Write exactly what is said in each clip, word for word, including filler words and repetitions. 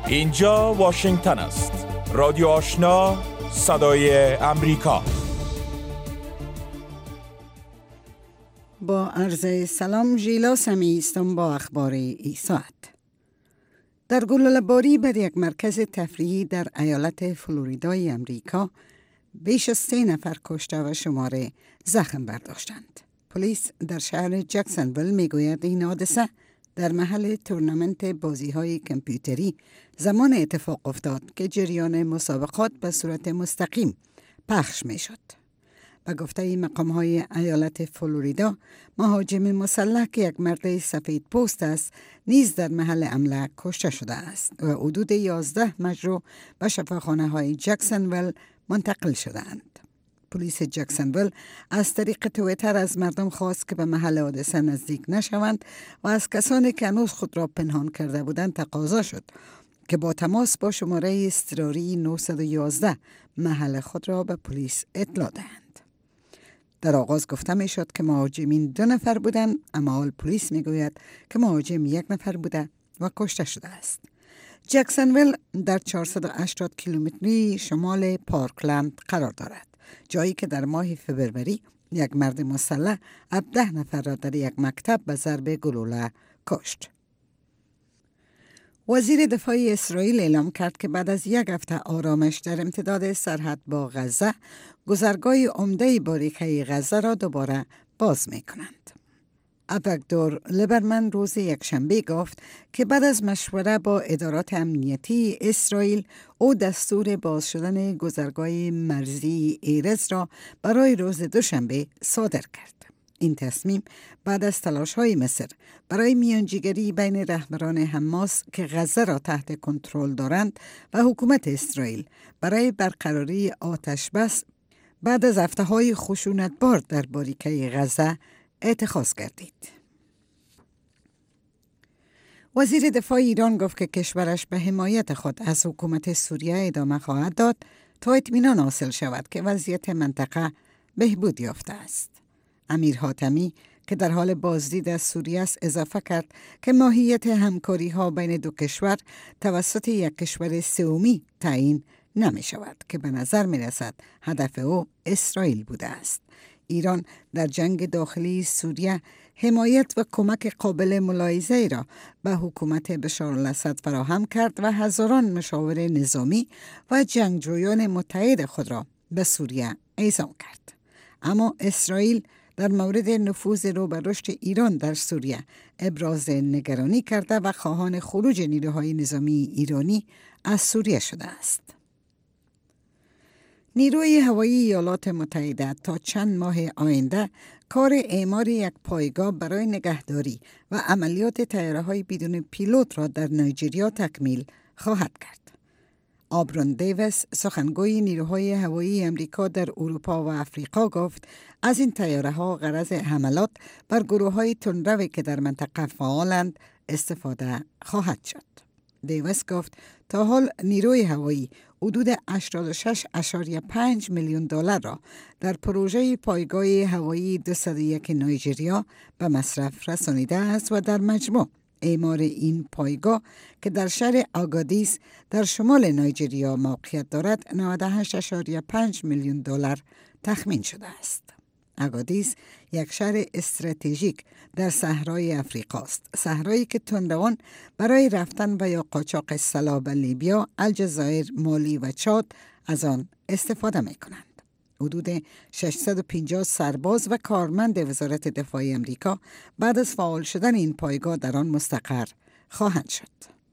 اینجا واشنگتن است. رادیو آشنا، صدای امریکا. با عرض سلام، ژیلا سمی هستم با اخبار ای ساعت. در گلوله‌باری بر یک مرکز تفریحی در ایالت فلوریدای امریکا بیش از سه نفر کشته و شماره زخم برداشتند. پلیس در شهر جکسنویل میگوید این حادثه در محل تورنمنت بازی‌های کامپیوتری زمان اتفاق افتاد که جریان مسابقات به صورت مستقیم پخش می‌شد. به گفته مقام‌های ایالت فلوریدا، مهاجم مسلح که یک مرد سفید پوست است نیز در محل حمله کشته شده است و حدود یازده مجروح به شفاخانه‌های جکسنویل منتقل شدند. پلیس جکسنویل از طریق توییتر از مردم خواست که به محل حادثه نزدیک نشوند و از کسانی که هنوز خود را پنهان کرده بودند تقاضا شد که با تماس با شماره اضطراری نه یک یک محل خود را به پلیس اطلاع دهند. در آغاز گفته می شد که مهاجمین دو نفر بودند، اما حال پلیس می گوید که مهاجم یک نفر بوده و کشته شده است. جکسنویل در چهارصد و هشتاد کیلومتری شمال پارکلند قرار دارد، جایی که در ماه فوریه یک مرد مسلح هفده نفر را در یک مکتب به ضرب گلوله کشت. وزیر دفاع اسرائیل اعلام کرد که بعد از یک هفته آرامش در امتداد سرحد با غزه، گذرگاه عمده باریکه غزه را دوباره باز می کنند. ابگدور لیبرمن روز یکشنبه گفت که بعد از مشوره با ادارات امنیتی اسرائیل او دستور باز شدن گذرگاه مرزی ایرز را برای روز دوشنبه صادر کرد. این تصمیم بعد از تلاش‌های مصر برای میانجیگری بین رهبران حماس که غزه را تحت کنترل دارند و حکومت اسرائیل برای برقراری آتش بس بعد از هفته‌های خشونتبار در باریکه غزه اتخاذ گردید. وزیر دفاع ایران گفت که کشورش به حمایت خود از حکومت سوریه ادامه خواهد داد تا اطمینان حاصل شود که وضعیت منطقه بهبود یافته است. امیر حاتمی که در حال بازدید از سوریه است اضافه کرد که ماهیت همکاری ها بین دو کشور توسط یک کشور سومی تعیین نمی شود که به نظر می رسد هدف او اسرائیل بوده است. ایران در جنگ داخلی سوریه حمایت و کمک قابل ملاحظه‌ای را به حکومت بشارالاسد فراهم کرد و هزاران مشاور نظامی و جنگجویان متحد خود را به سوریه اعزام کرد. اما اسرائیل در مورد نفوذ رو به رشد ایران در سوریه ابراز نگرانی کرده و خواهان خروج نیروهای نظامی ایرانی از سوریه شده است. نیروی هوایی ایالات متحده تا چند ماه آینده کار اعمار یک پایگاه برای نگهداری و عملیات طیاره‌های بدون پیلوت را در نیجریه تکمیل خواهد کرد. آبرون دیویس سخنگوی نیروهای هوایی امریکا در اروپا و افریقا گفت از این طیاره‌ها غرض حملات بر گروه‌های تندروی که در منطقه فعالند استفاده خواهد شد. دیویس گفت تا حال نیروی هوایی حدود هشتاد و شش ممیز پنج میلیون دلار را در پروژه پایگاه هوایی دویست و یک نیجریه به مصرف رسانیده است و در مجموع اعمار این پایگاه که در شهر آگادیس در شمال نیجریه موقعیت دارد نود و هشت ممیز پنج میلیون دلار تخمین شده است. آگادیس یک شهر استراتژیک در صحرای افریقا است، صحرایی که تندروان برای رفتن و یا قاچاق سلاح به لیبیا، الجزایر، مالی و چاد از آن استفاده می کنند. حدود ششصد و پنجاه سرباز و کارمند وزارت دفاع امریکا بعد از فعال شدن این پایگاه در آن مستقر خواهند شد.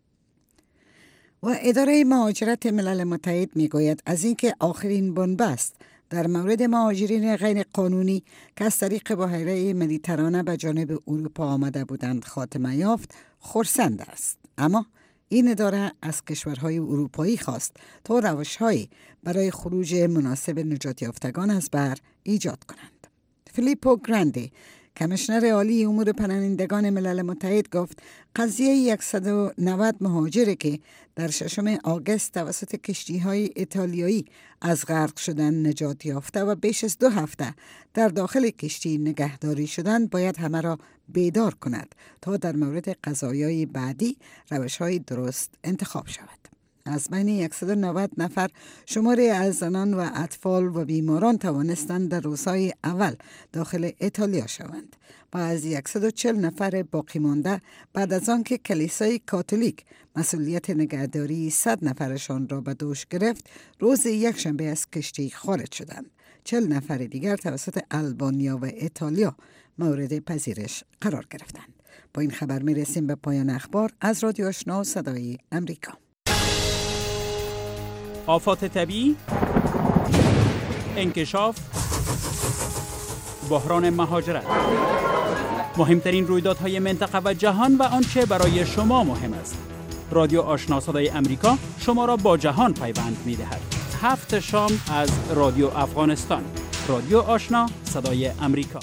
و اداره مهاجرت ملل متحد می گوید از اینکه آخرین بنبست در مورد مهاجرین غیر قانونی که از طریق بحیره مدیترانه به جانب اروپا آمده بودند خاتمه یافت خرسند است. اما این اداره از کشورهای اروپایی خواست تا روش‌هایی برای خروج مناسب نجات یافتگان از بحر ایجاد کنند. فیلیپو گراندی کمیشنر عالی امور پناهندگان ملل متحد گفت قضیه صد و نود مهاجری که در ششم آگوست توسط کشتی‌های ایتالیایی از غرق شدن نجات یافته و بیش از دو هفته در داخل کشتی نگهداری شدن باید همه را بیدار کند تا در مورد قضایای بعدی روش‌های درست انتخاب شود. از بین صد و نود نفر شماری از زنان و اطفال و بیماران توانستند در روزهای اول داخل ایتالیا شوند و از صد و چهل نفر باقی مانده بعد از آن که کلیسای کاتولیک مسئولیت نگهداری صد نفرشان را به دوش گرفت روز یکشنبه از کشتی خارج شدند. چهل نفر دیگر توسط آلبانیا و ایتالیا مورد پذیرش قرار گرفتند. با این خبر می رسیم به پایان اخبار از رادیو آشنا صدای امریکا. آفات طبیعی، انکشاف، بحران مهاجرت، مهمترین رویدادهای منطقه و جهان و آنچه برای شما مهم است. رادیو آشنا صدای امریکا شما را با جهان پیوند می‌دهد. هفت شام از رادیو افغانستان. رادیو آشنا صدای امریکا.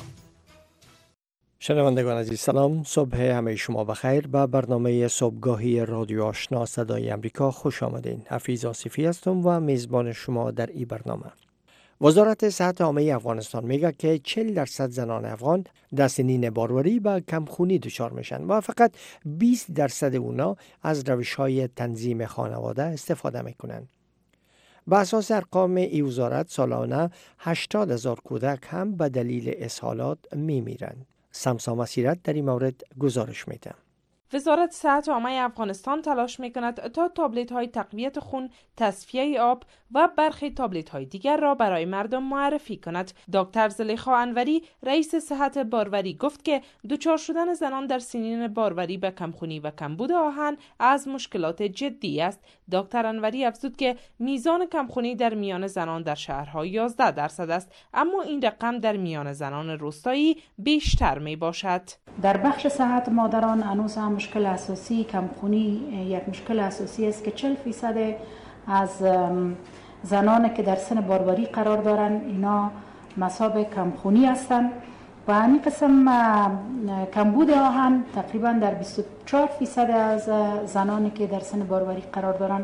شنوندگان عزیز سلام، صبح همه شما بخیر. به برنامه صبحگاهی رادیو آشنا صدای امریکا خوش آمدین. حفیظ آصفی هستم و میزبان شما در این برنامه. وزارت صحت عامه افغانستان میگه که چهل درصد زنان افغان در سنین باروری به کمخونی دچار میشن و فقط بیست درصد اونا از روش‌های تنظیم خانواده استفاده میکنن. به اساس ارقام ای وزارت سالانه هشتاد هزار کودک هم به دلیل اسهالات میمیرن. سمسا مسیرت در این مورد گزارش میده. وزارت صحت عامه افغانستان تلاش میکند تا تابلت های تقویت خون، تصفیه آب و برخی تابلت های دیگر را برای مردم معرفی کند. دکتر زلیخا انوری رئیس صحت باروری گفت که دچار شدن زنان در سنین باروری به کمخونی و کمبود آهن از مشکلات جدی است. دکتر انوری افزود که میزان کمخونی در میان زنان در شهرها یازده درصد است، اما این رقم در میان زنان روستایی بیشتر می باشد. در بخش صحت مادران هنوز هم مشکل اساسی کمخونی یک مشکل اساسی است که چهل فیصد از زنان که در سن باروری قرار دارند اینا مصاب کمخونی هستند و همین قسم کمبود آهن تقریبا در بیست و چهار فیصد از زنانی که در سن باروری قرار دارند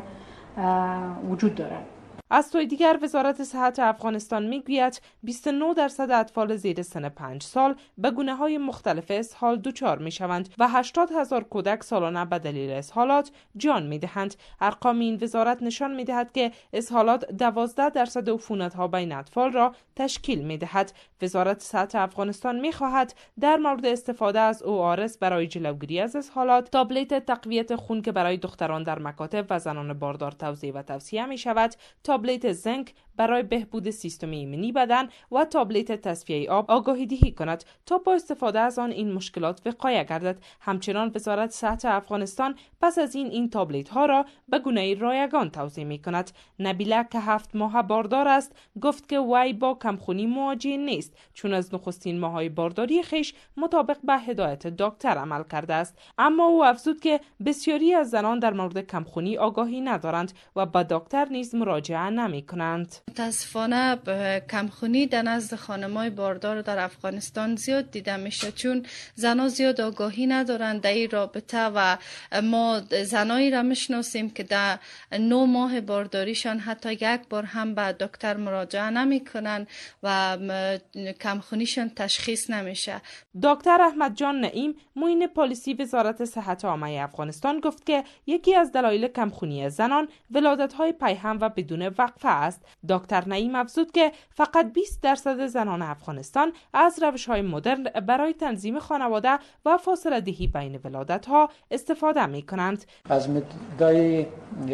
وجود دارند. از سوی دیگر وزارت صحت افغانستان میگوید بیست و نه درصد اطفال زیر سن پنج سال به گونه‌های مختلف اسهال دچار میشوند و هشتاد هزار کودک سالانه به دلیل اسهالات جان میدهند. ارقام این وزارت نشان میدهد که اسهالات دوازده درصد عفونت‌ها بین اطفال را تشکیل میدهد. وزارت صحت افغانستان میخواهد در مورد استفاده از او آر اس برای جلوگیری از اسهالات، تابلت تقویت خون که برای دختران در مکاتب و زنان باردار توزیع و توصیه می شود، تابلت زنک برای بهبود سیستم ایمنی بدن و تابلت تصفیه آب آگاهی دهی کند تا با استفاده از آن این مشکلات وقایع گردد. همچنان وزارت صحت افغانستان پس از این این تابلت ها را به گونه رایگان توزیع می کند. نبیله که هفت ماه باردار است گفت که وی با کمخونی مواجه نیست، چون از نخستین ماهای بارداری خیش مطابق به هدایت دکتر عمل کرده است، اما او افزود که بسیاری از زنان در مورد کمخونی آگاهی ندارند و به دکتر نیز مراجعه نمی کنند. متاسفانه کمخونی در نزد خانم‌های باردار در افغانستان زیاد دیده میشه، چون زنها زیاد آگاهی ندارند در این رابطه و ما زنایی را میشناسیم که در نه ماه بارداریشان حتی یک بار هم به دکتر مراجعه نمیکنن و کمخونیشان تشخیص نمیشه. دکتر احمد جان نعیم معین پالیسی وزارت صحت عامه افغانستان گفت که یکی از دلایل کمخونی زنان ولادت‌های پیهم و بدون وقفه است. دکتر نعیم افزود که فقط بیست درصد زنان افغانستان از روش‌های مدرن برای تنظیم خانواده و فاصله دهی بین ولادت‌ها استفاده می‌کنند. از مدای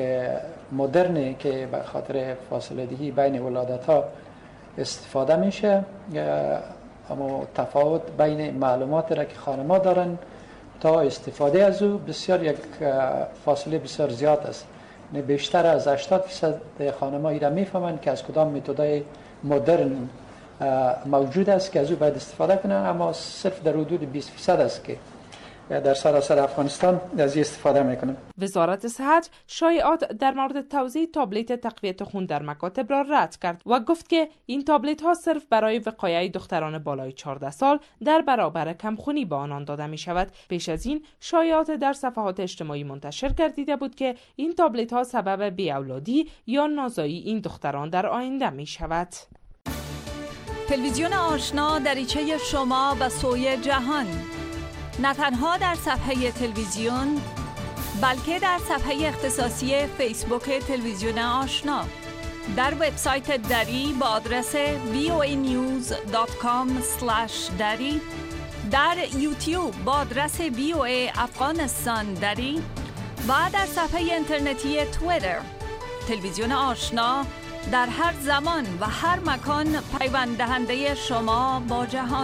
مدرنی که به خاطر فاصله دهی بین ولادت‌ها استفاده میشه، اما تفاوت بین معلوماتی را که خانم‌ها دارن تا استفاده از او بسیار یک فاصله بسیار زیاد است. بیشتر از هشتاد درصد خانم‌ها را میفهمند که از کدام متدای مدرن موجود است که از او باید استفاده کنند، اما صرف در حدود بیست درصد است که در سراسر افغانستان از این استفاده میکنن. وزارت صحت شایعات در مورد توزیع تابلت تقویت خون در مکاتب را رد کرد و گفت که این تابلت ها صرف برای وقایع دختران بالای چهارده سال در برابر کمخونی به آنان داده می شود. پیش از این شایعات در صفحات اجتماعی منتشر گردیده بود که این تابلت ها سبب بی‌اولادی یا نازایی این دختران در آینده می شود. تلویزیون آشنا دریچه شما به سوی جهان، نه تنها در صفحه تلویزیون بلکه در صفحه اختصاصی فیسبوک تلویزیون آشنا، در وبسایت دری با آدرس وی او ای نیوز دات کام اسلش دری، در یوتیوب با آدرس وی او ای افغانستان دری و در صفحه اینترنتی توییتر. تلویزیون آشنا در هر زمان و هر مکان پیوند دهنده شما با جهان.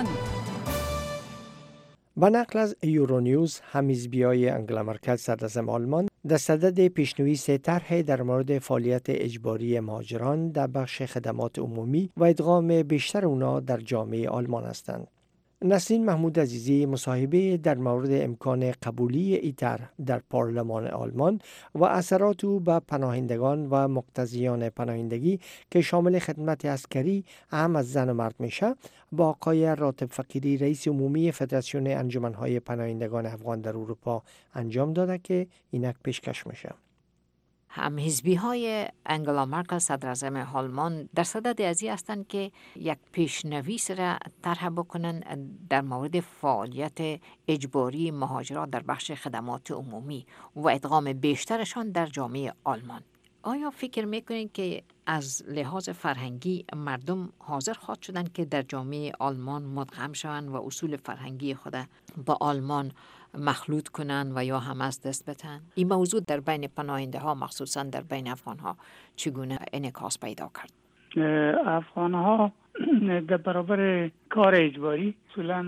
با نقل از یورونیوز، هم‌حزبیای انگلا مرکل صدراعظم آلمان در صدد پیشنویس طرحی در مورد فعالیت اجباری مهاجران در بخش خدمات عمومی و ادغام بیشتر اونا در جامعه آلمان هستند. نسرین محمود عزیزی مصاحبه در مورد امکان قبولی این طرح در پارلمان آلمان و اثرات او به پناهندگان و مقتضیان پناهندگی که شامل خدمت عسکری هم از زن و مرد میشه با آقای راتب فقیری رئیس عمومی فدراسیون انجمنهای پناهندگان افغان در اروپا انجام داده که اینک پیشکش میشه. هم حزبی های انگلا مرکل صدراعظم آلمان در صدد ازی هستند که یک پیشنویس را طرح بکنن در مورد فعالیت اجباری مهاجران در بخش خدمات عمومی و ادغام بیشترشان در جامعه آلمان. آیا فکر میکنید که از لحاظ فرهنگی مردم حاضر خواهد شدند که در جامعه آلمان مدغم شوند و اصول فرهنگی خود با آلمان مخلوط کنن و یا هم از دست بتن؟ این موضوع در بین پناهنده ها مخصوصا در بین افغان ها چگونه انعکاس پیدا کرد؟ افغان ها در برابر کار اجباری اصولا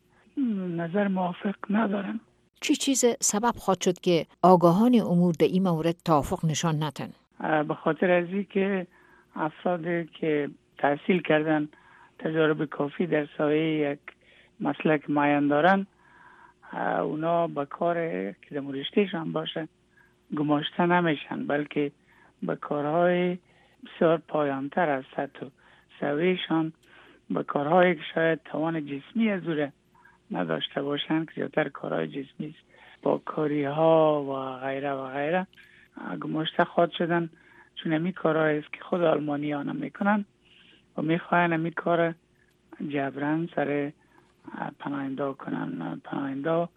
نظر موافق ندارن. چی چیز سبب خواهد شد که آگاهان امور در این مورد توافق نشان ندن؟ به خاطر از این که افرادی که تحصیل کردن تجارب کافی در سایه یک مسلک معین دارن، اونا با کار که در رشتهشان باشه گماشته نمیشن، بلکه با کارهای بسیار پایانتر از سطح سویشان، با کارهایی که شاید توان جسمی از اوره نداشته باشن که زیادتر کارهای جسمی با کاری ها و غیره و غیره گماشته خواهد شدن، چون امی کارهایی است که خود آلمانی ها نمیکنن و میخواین امی کار جبران سر پناهنده کنن. پناهنده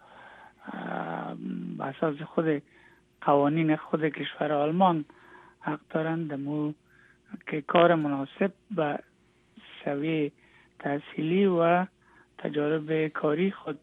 به اساس خود قوانین خود کشور آلمان حق دارند دمو که کار مناسب به سویه تحصیلی و تجارب کاری خود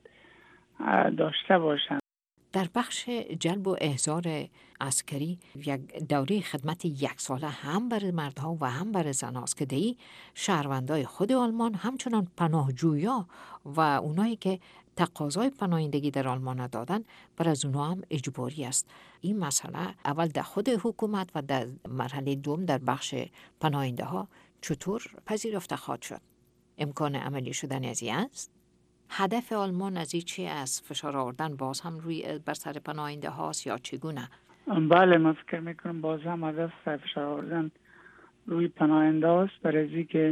داشته باشند. در بخش جلب و احضار عسکری یک دوره خدمت یک ساله هم برای مردها و هم برای زنها است که دی شهروندای خود آلمان همچنان پناهجویا و اونایی که تقاضای پناهندگی در آلمان دادن بر از اونها هم اجباری است. این مسئله اول در خود حکومت و در مرحله دوم در بخش پناهنده ها چطور پذیرفته خواهد شد؟ امکان عملی شدن از این است؟ هدف آلمان از این چی است؟ فشار آوردن باز هم روی بر سر پناهنده هاست یا چگونه؟ بله، من فکر میکنم باز هم هدف فشار آوردن روی پناهنده هاست، برای از که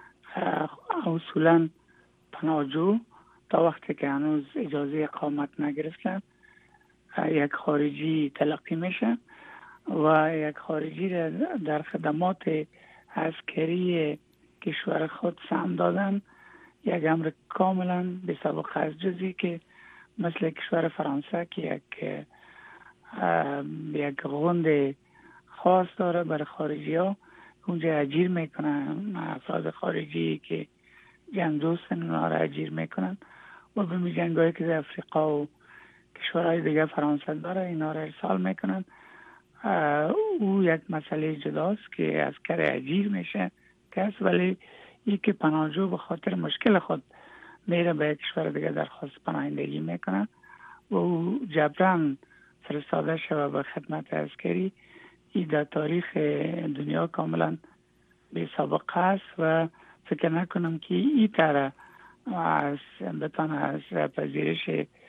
اصولا پناهجو تا وقتی که هنوز اجازه اقامت نگرفتن یک خارجی تلقی میشه و یک خارجی در خدمات عسکری کشور خود سهم دادن یک امر کاملا بی سابقه از جزی که مثل کشور فرانسه که یک یک غوند خاص داره برای خارجی ها، اونجا اجیر میکنن افراد خارجی که جنگ دوستن اونا را اجیر میکنن و به جنگایی که در افریقا و کشورهای دیگه فرانسه داره اینا را ارسال میکنن. او یک مسئله جداست که عسکر اجیر میشه کس، ولی یکی پناهجو به خاطر مشکل خود میره به یک کشور دیگه درخواست پناهندگی میکنه و او جبران فرستاده شده به خدمت عسکری. این در تاریخ دنیا کاملا بی سابقه است و فکر نکنم که این طرح از بتانه از پذیرش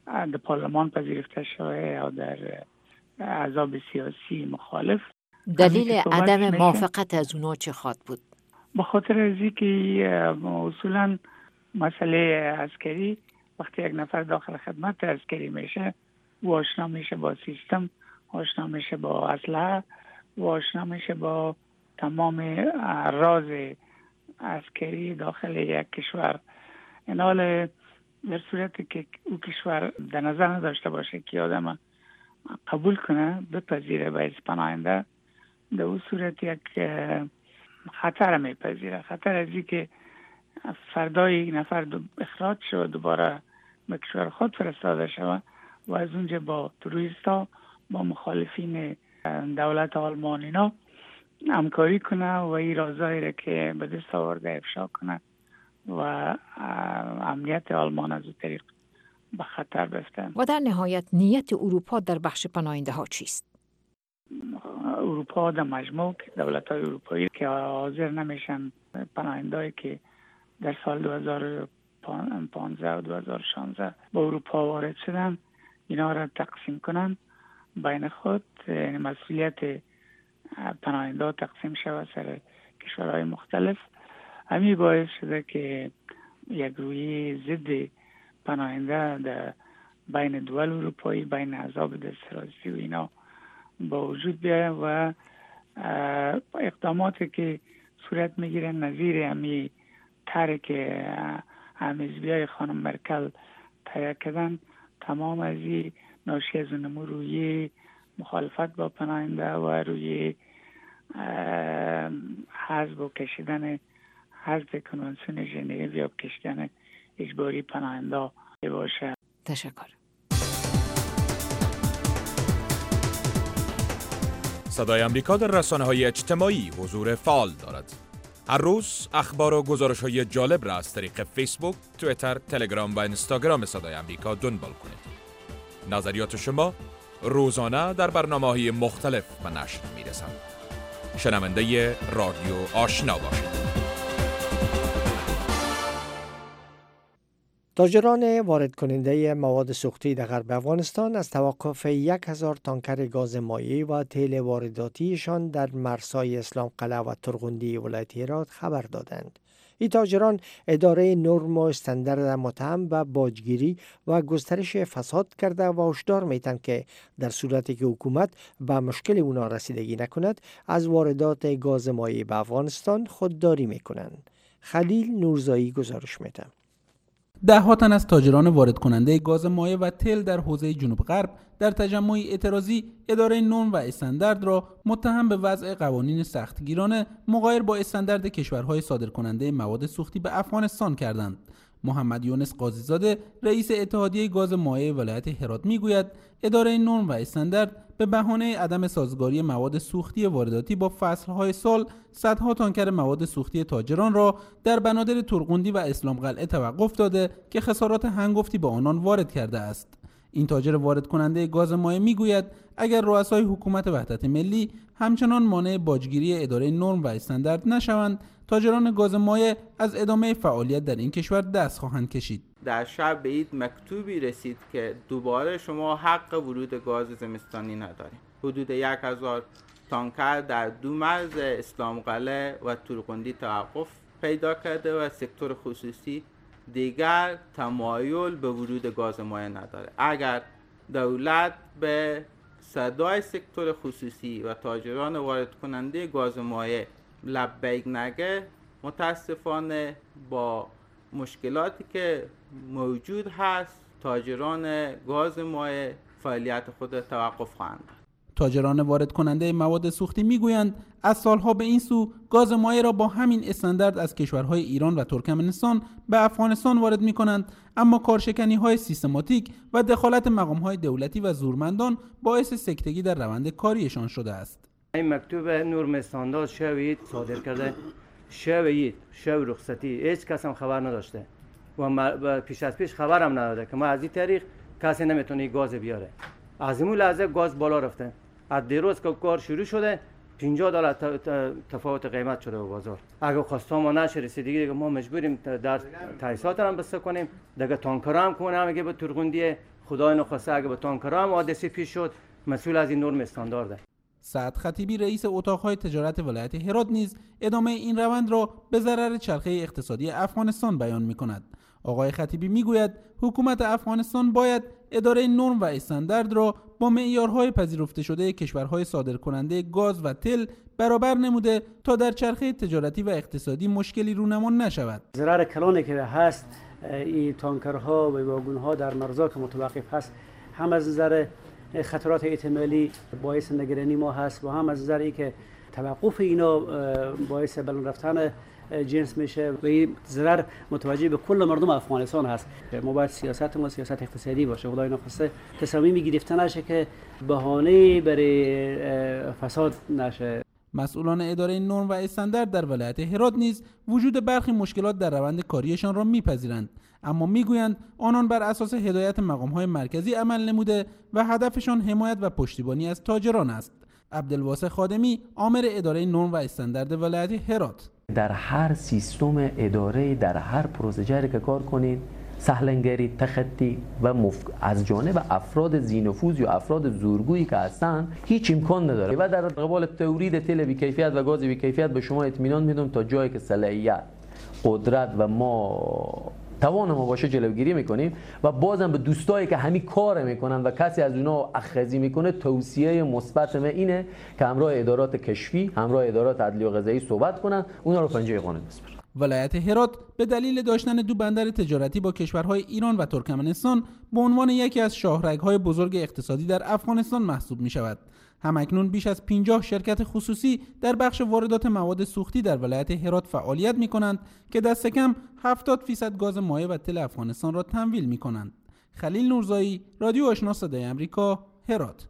در پارلمان پذیرفته شده یا در احزاب سیاسی مخالف. دلیل عدم موافقت از اونا چه خواد بود؟ به خاطر از اینکه اصولا مسئله عسکری وقتی یک نفر داخل خدمت عسکری میشه و آشنا میشه با سیستم، آشنا میشه با اسلحه و آشنا میشه با تمام راز عسکری داخل یک کشور. این حال در صورتی که او کشور در نظر نداشته باشه که آدم قبول کنه بپذیره به پناهنده، در اون صورت یک خطر میپذیره. خطر از این که فردای نفر اخراج شد دوباره به کشور خود فرستاده شود و از اونجا با تروریستا، با مخالفین دولت آلمان اینا همکاری کنه و این رازایی را که به دست آورده افشا کنه و امنیت آلمان از اون طریق به خطر بفته. و در نهایت نیت اروپا در بخش پناهنده ها چیست؟ اروپا در مجموع دولت های اروپایی که حاضر نمیشن پناهنده‌ای که در سال دو هزار و پانزده و دو هزار و شانزده به اروپا وارد شدن اینا را تقسیم کنن بین خود، یعنی مسئولیت پناهنده تقسیم شود سر کشورهای مختلف. همین باعث شده که یک روی ضد پناهنده در بین دول اروپایی، بین احزاب دسترسی و اینا با وجود بیاید و اقداماتی که صورت میگیره نظیر همی طرحی که حزبیای خانم مرکل تهیه کردن، تمام از این ناشی از نمو روی مخالفت با پناهنده و روی حزب و کشیدن حزب کنوانسیون ژنو یا کشیدن اجباری پناهنده باشه. تشکر. صدای امریکا در رسانه‌های اجتماعی حضور فعال دارد. هر روز اخبار و گزارش‌های جالب را از طریق فیسبوک، توییتر، تلگرام و اینستاگرام صدای امریکا دنبال کنید. نظریات شما روزانه در برنامه‌های مختلف به نشر می‌رسند. شنونده رادیو آشنا باشید. تاجران وارد کننده مواد سوختی در غرب افغانستان از توقف یک هزار تانکر گاز مایع و تیل وارداتیشان در مرزهای اسلام قلعه و ترغندی ولایت هرات خبر دادند. این تاجران اداره نرم و استاندارد متهم به باجگیری و گسترش فساد کرده و هشدار میتن که در صورتی که حکومت به مشکل اونا رسیدگی نکند از واردات گاز مایع به افغانستان خودداری میکنند. خلیل نورزایی گزارش میده. ده ها تن از تاجران وارد کننده گاز مایع و تل در حوزه جنوب غرب در تجمعی اعتراضی اداره نرم و استاندارد را متهم به وضع قوانین سختگیرانه مغایر با استاندارد کشورهای صادر کننده مواد سوختی به افغانستان کردند. محمد یونس قاضیزاده رئیس اتحادیه گاز مایع ولایت هرات میگوید اداره نرم و استاندارد به بهانه عدم سازگاری مواد سوختی وارداتی با فصلهای سال صدها تانکر مواد سوختی تاجران را در بنادر ترغندی و اسلام قلعه توقف داده که خسارات هنگفتی با آنان وارد کرده است. این تاجر وارد کننده گاز مایع میگوید اگر رؤسای حکومت وحدت ملی همچنان مانع باجگیری اداره نرم و استاندارد نشوند، تاجران گاز مایع از ادامه فعالیت در این کشور دست خواهند کشید. در شب به عید مکتوبی رسید که دوباره شما حق ورود گاز زمستانی ندارید. حدود یک هزار تانکر در دو مرز اسلام قلعه و ترغندی توقف پیدا کرده و سکتور خصوصی دیگر تمایل به ورود گاز مایع نداره. اگر دولت به صدای سکتور خصوصی و تاجران وارد کننده گاز مایع لبیک نگه، متاسفانه با مشکلاتی که موجود هست تاجران گاز مایع فعالیت خود توقف خواهند. تاجران وارد کننده مواد سوختی میگویند از سالها به این سو گاز مایع را با همین استاندارد از کشورهای ایران و ترکمنستان به افغانستان وارد می کنند، اما کارشکنی های سیستماتیک و دخالت مقام های دولتی و زورمندان باعث سکتگی در روند کاریشان شده است. این مکتوب نرم استاندارد شوید صادر کرده، شوید شو رخصتی هیچ کس هم خبر نداشته و پیش از پیش خبرم نداده که ما از این طریق کسی نمیتونه گاز بیاره. از این لحظه گاز بالا رفته. از دیروز که کار شروع شده پنجاه دلار تفاوت قیمت شده و بازار. اگه خواستم ما نشه رسیدگی دیگه ما مجبوریم در تایسات هم بسته کنیم، دیگه تانکر هم کنه هم که به ترغندی خدای نخواسته اگه به تانکرها هم حادثه پیش شد، مسئول از این نرم استاندارده. سعد خطیبی رئیس اتاقهای تجارت ولایت هرات نیز ادامه این روند را به ضرر چرخه اقتصادی افغانستان بیان می‌کند. آقای خطیبی میگوید حکومت افغانستان باید اداره نرم و استاندارد را با معیارهای پذیرفته شده کشورهای صادرکننده گاز و تل برابر نموده تا در چرخه تجارتی و اقتصادی مشکلی رونمان نشود. ضرر کلانی که هست این تانکرها و واگن‌ها در مرزها که متوقف هست، هم از نظر خطرات احتمالی باعث نگرانی ما هست و هم از نظر اینکه توقف اینا باعث بلند رفتن جنس میشه و این ضرر متوجه به کل مردم افغانستان هست. ما باید سیاست ما سیاست اقتصادی باشه، خدای نخواسته تصمیمی گرفته نشه که بهانه برای فساد نشه. مسئولان اداره نرم و استاندارد در ولایت هرات نیز وجود برخی مشکلات در روند کاریشان را میپذیرند، اما میگویند آنان بر اساس هدایت مقام‌های مرکزی عمل نموده و هدفشان حمایت و پشتیبانی از تاجران است. عبدالواسع خادمی، آمر اداره نرم و استاندارد ولایت هرات: در هر سیستم اداره، در هر پروسیجری که کار کنید، سهلنگری، تخطی و مف... از جانب افراد ذی‌نفوذ یا افراد زورگویی که هستن هیچ امکان نداره. و در قبال تولید تل بی کیفیت و گاز بی کیفیت به شما اطمینان میدم تا جایی که صلاحیت، قدرت و ما توان ما باشه جلوگیری میکنیم و بازم به دوستایی که همین کار میکنن و کسی از اونها اخذی میکنه توصیه مثبت من اینه که همراه ادارات کشفی، همراه ادارات عدلی و قضایی صحبت کنن، اونا رو پنجه قانون بسپرن. ولایت هرات به دلیل داشتن دو بندر تجارتی با کشورهای ایران و ترکمنستان به عنوان یکی از شاهرگ‌های بزرگ اقتصادی در افغانستان محسوب می‌شود. همکنون بیش از پنجاه شرکت خصوصی در بخش واردات مواد سوختی در ولایت هرات فعالیت می‌کنند که دست کم هفتاد درصد گاز مایع و تل افغانستان را تمویل می‌کنند. خلیل نورزایی، رادیو آشنا صدای آمریکا، هرات.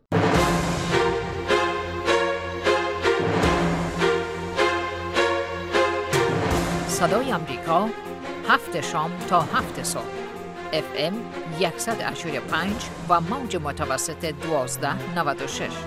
صدای آمریکا، هفت شام تا هفت صبح، اف ام صد و هشتاد و پنج و موج متوسط دوازده نود و شش.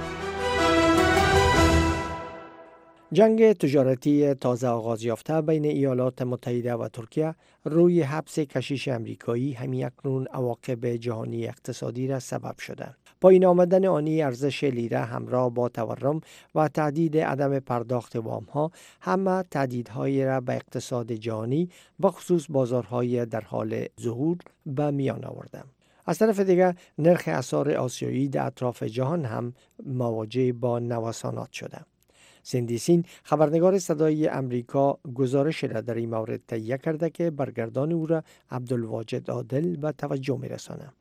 جنگ تجارتی تازه آغاز یافته بین ایالات متحده و ترکیه روی حبس کشیش امریکایی همین اکنون عواقب جهانی اقتصادی را سبب شده. پایین آمدن آنی ارزش لیره همراه با تورم و تهدید عدم پرداخت وام‌ها همه تهدیدهایی را به اقتصاد جهانی و خصوص بازارهای در حال ظهور به میان آورده. از طرف دیگر نرخ اسعار آسیایی در اطراف جهان هم مواجه با نوسانات شده. سیندی سین، خبرنگار صدای امریکا، گزارش را در این مورد تهیه کرده که برگردان او را عبدالواجد عادل به توجه می‌رساند.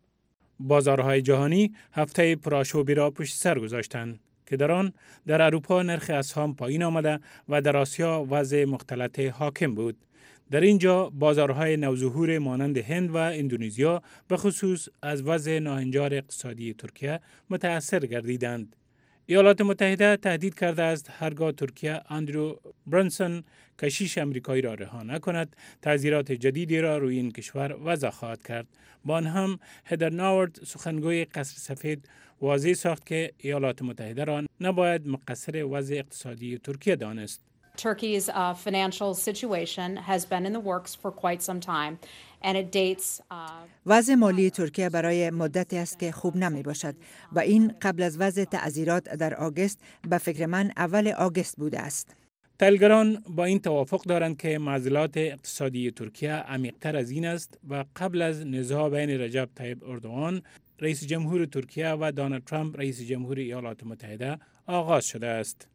بازارهای جهانی هفته پرآشوبی را پشت سر گذاشتند که در آن در اروپا نرخ اسهام پایین آمده و در آسیا وضع مختلط حاکم بود. در اینجا بازارهای نوظهور مانند هند و اندونزیا به خصوص از وضع ناهنجار اقتصادی ترکیه متأثر گردیدند. ایالات متحده تهدید کرده است هرگاه ترکیه اندرو برانسون کشیش امریکایی را رها نکند، تعزیرات جدیدی را روی این کشور وضع خواهد کرد. با آن هم هدر ناورد، سخنگوی قصر سفید، واضح ساخت که ایالات متحده را نباید مقصر وضع اقتصادی ترکیه دانست. Turkey's uh, financial situation has been in the works for quite some time and it dates uh... وضع مالی ترکیه برای مدتی است که خوب نمی باشد و این قبل از وضع تعزیرات در آگوست به فکر من اول آگوست بوده است. تحلیلگران با این توافق دارند که معضلات اقتصادی ترکیه عمیق‌تر از این است و قبل از نزاع بین رجب طیب اردوغان رئیس جمهور ترکیه و دونالد ترامپ رئیس جمهور ایالات متحده آغاز شده است.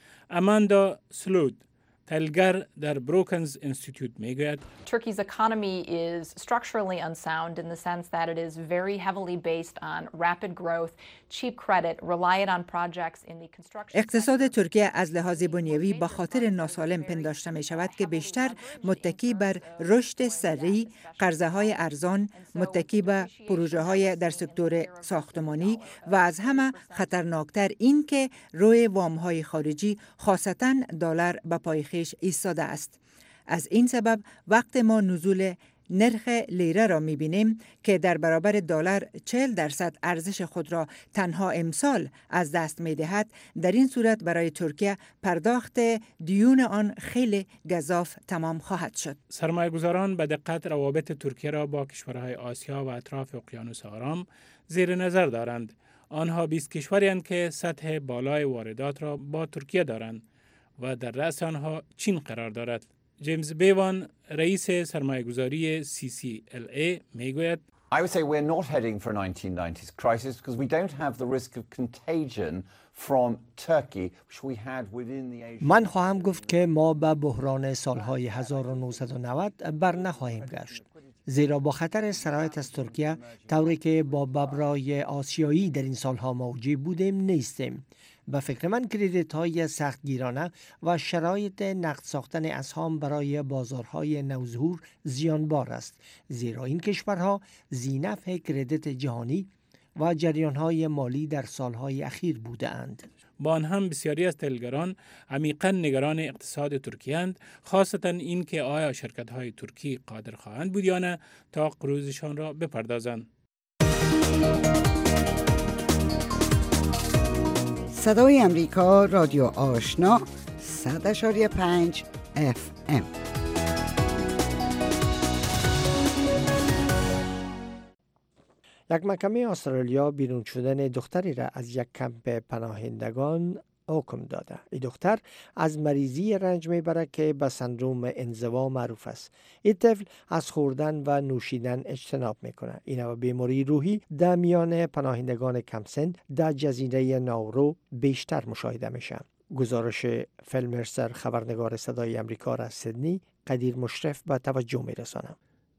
اماندا سلود، تحلیلگر در بروکنز انستیتوت میگوید Turkey's economy is structurally unsound in the sense that it is very heavily based on rapid growth, cheap credit, reliant on projects in the construction. اقتصاد ترکیه از لحاظ بنیوی با خاطر ناسالم پنداشته می شود که بیشتر متکی بر رشد سریع، قرضه های ارزان، متکی به پروژه های در سکتور ساختمانی و از همه خطرناکتر این که روی وام های خارجی خاصتاً دلار به پای خویش ایستاده است. از این سبب وقت ما نزول نرخ لیره را می‌بینیم که در برابر دلار چهل درصد ارزش خود را تنها امسال از دست می‌دهد، در این صورت برای ترکیه پرداخت دیون آن خیلی گزاف تمام خواهد شد. سرمایه‌گذاران به دقت روابط ترکیه را با کشورهای آسیا و اطراف اقیانوس آرام زیر نظر دارند. آنها بیست کشوری هستند که سطح بالای واردات را با ترکیه دارند و در رأس آنها چین قرار دارد. جیمز بیوان رئیس سرمایه‌گذاری سی سی ال ای میگوید I would say we're not heading for a nineteen nineties crisis because we don't have the risk of contagion from Turkey which we had within the Asian. من خواهم گفت که ما به بحران سالهای هزار و نهصد و نود بر نخواهیم گشت، زیرا با خطر سرایت از ترکیه طوری که با ببرای آسیایی در این سالها موجود بودیم نیستیم. به فکر من کریدیت های سختگیرانه و شرایط نقد ساختن اسهام برای بازارهای نوظهور زیانبار است، زیرا این کشورها ذی‌نفع کریدیت جهانی و جریانهای مالی در سالهای اخیر بوده اند. با آن هم بسیاری از تحلیلگران عمیقاً نگران اقتصاد ترکیه اند، خاصتاً این که آیا شرکت‌های ترکی قادر خواهند بود یا نه تا قروضشان را بپردازند. صدای امریکا، رادیو آشنا، صد اشاری پنج اف ام. یک محکمه استرالیا بیرون شدن دختری را از یک کمپ پناهندگان حکم داده. این دختر از مریضی رنج میبره که به سندروم انزوا معروف است. این طفل از خوردن و نوشیدن اجتناب میکنه. این و بیماری روحی در میان پناهندگان کم سن در جزیره ناورو بیشتر مشاهده میشه. گزارش فیل مرسر خبرنگار صدای امریکا را سیدنی قدیر مشرف به توجه میرسانه.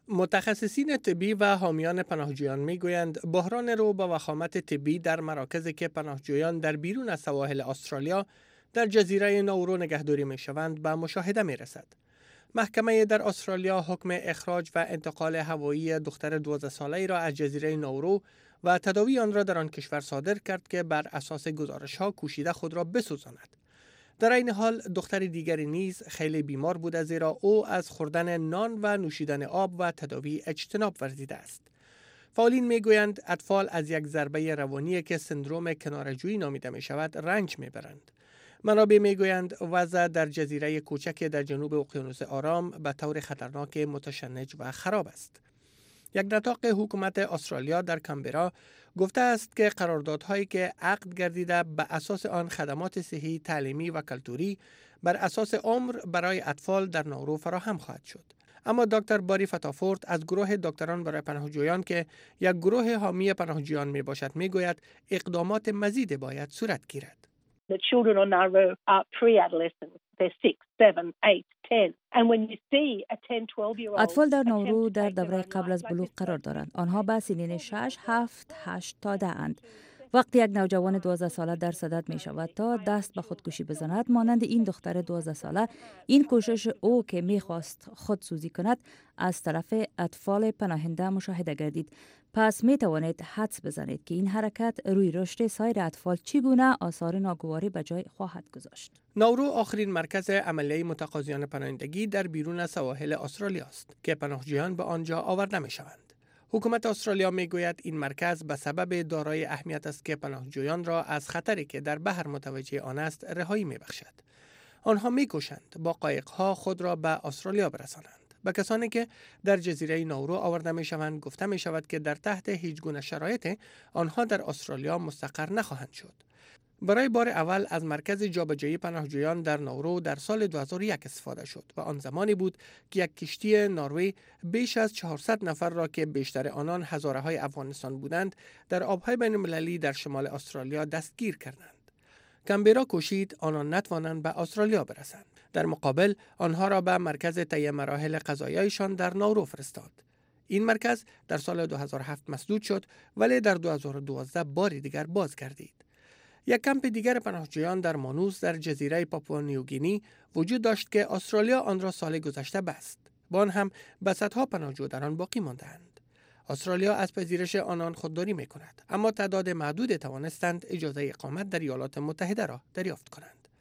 متخصصین طبی و حامیان پناهجویان میگویند بحران رو با وخامت طبی در مراکزی که پناهجویان در بیرون از سواحل استرالیا در جزیره ناورو نگهداری میشوند به مشاهده میرسد. محکمه در استرالیا حکم اخراج و انتقال هوایی دختر دوازده ساله‌ای را از جزیره ناورو و تداوی آن را در آن کشور صادر کرد که بر اساس گزارش‌ها کوشیده خود را بسوزاند. در این حال دختر دیگری نیز خیلی بیمار بود، زیرا او از خوردن نان و نوشیدن آب و تداوی اجتناب ورزیده است. فعالین میگویند اطفال از یک ضربه روانی که سندروم کناره‌جویی نامیده می شود رنج میبرند. منابع میگویند وضع در جزیره کوچک در جنوب اقیانوس آرام به طور خطرناک متشنج و خراب است. یک نطاق حکومت استرالیا در کانبرا گفته است که قراردادهایی که عقد گردیده به اساس آن خدمات صحی، تعلیمی و کلتوری بر اساس عمر برای اطفال در ناورو فراهم خواهد شد. اما دکتر باری فتافورت از گروه دکتران برای پناهجویان که یک گروه حامی پناهجویان می باشد می گوید اقدامات مزید باید صورت گیرد. The children on Nauru are pre-adolescents. They're six, seven, eight, ten. And when you see a ten, twelve year old اطفال در نورو در دوره قبل از بلوغ قرار دارند. آنها به سنین شش، هفت، هشت تا ده اند. وقتی یک نوجوان دوازده ساله در صدد می شود تا دست به خودکشی بزند، مانند این دختر دوازده ساله، این کوشش او که می خواست خودسوزی کند از طرف اطفال پناهنده مشاهده گردید. پس می توانید حدس بزنید که این حرکت روی رشد سایر اطفال چگونه آثار ناگواری به جای خواهد گذاشت. ناورو آخرین مرکز عملیه متقاضیان پناهندگی در بیرون از سواحل استرالیا است که پناهجویان به آنجا آورده می شوند. حکومت استرالیا می گوید این مرکز به سبب دارای اهمیت است که پناهجویان را از خطری که در بحر متوجه آن است رهایی می بخشد. آنها می کوشند با قایق‌ها خود را به استرالیا برسانند. به کسانی که در جزیره ناورو آورده می شوند گفته می شود که در تحت هیچ گونه شرایط آنها در استرالیا مستقر نخواهند شد. برای بار اول از مرکز جابجایی پناهجویان در ناورو در سال دو هزار و یک استفاده شد و آن زمانی بود که یک کشتی نروژی بیش از چهارصد نفر را که بیشتر آنان هزاره های افغانستان بودند در آبهای بین المللی در شمال استرالیا دستگیر کردند. کانبرا کوشید آنان نتوانند به استرالیا برسند. در مقابل آنها را به مرکز طی مراحل قضاییشان در ناورو فرستاد. این مرکز در سال دو هزار و هفت مسدود شد ولی در دو هزار و دوازده باری دیگر باز گردید. یک کمپ دیگر پناهجویان در مانوس در جزیره پاپوا نیوگینی وجود داشت که استرالیا آن را سال گذشته بست. با آن هم صدها پناهجو در آن باقی ماندند. استرالیا از پذیرش آنان خودداری می‌کند، اما تعداد محدود توانستند اجازه اقامت در ایالات متحده را دریافت کنند.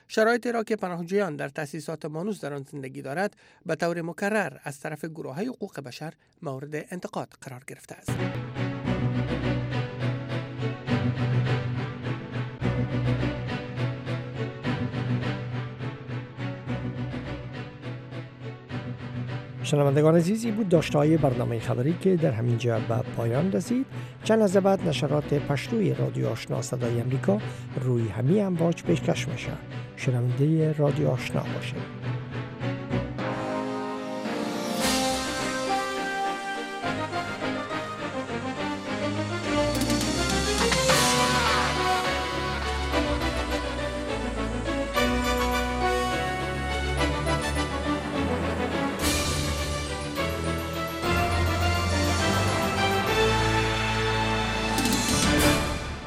شرایطی را که پناهجویان در تأسیسات مانوس در آن زندگی دارد به طور مکرر از طرف گروه‌های حقوق بشر مورد انتقاد قرار گرفته است. شنوندگان عزیزی بود داشته‌های برنامه خبری که در همین جا به پایان رسید. چند لحظه بعد نشرات پشتوی رادیو آشنا صدای امریکا روی همین امواج پیشکش میشه. شنونده رادیو آشنا باشید.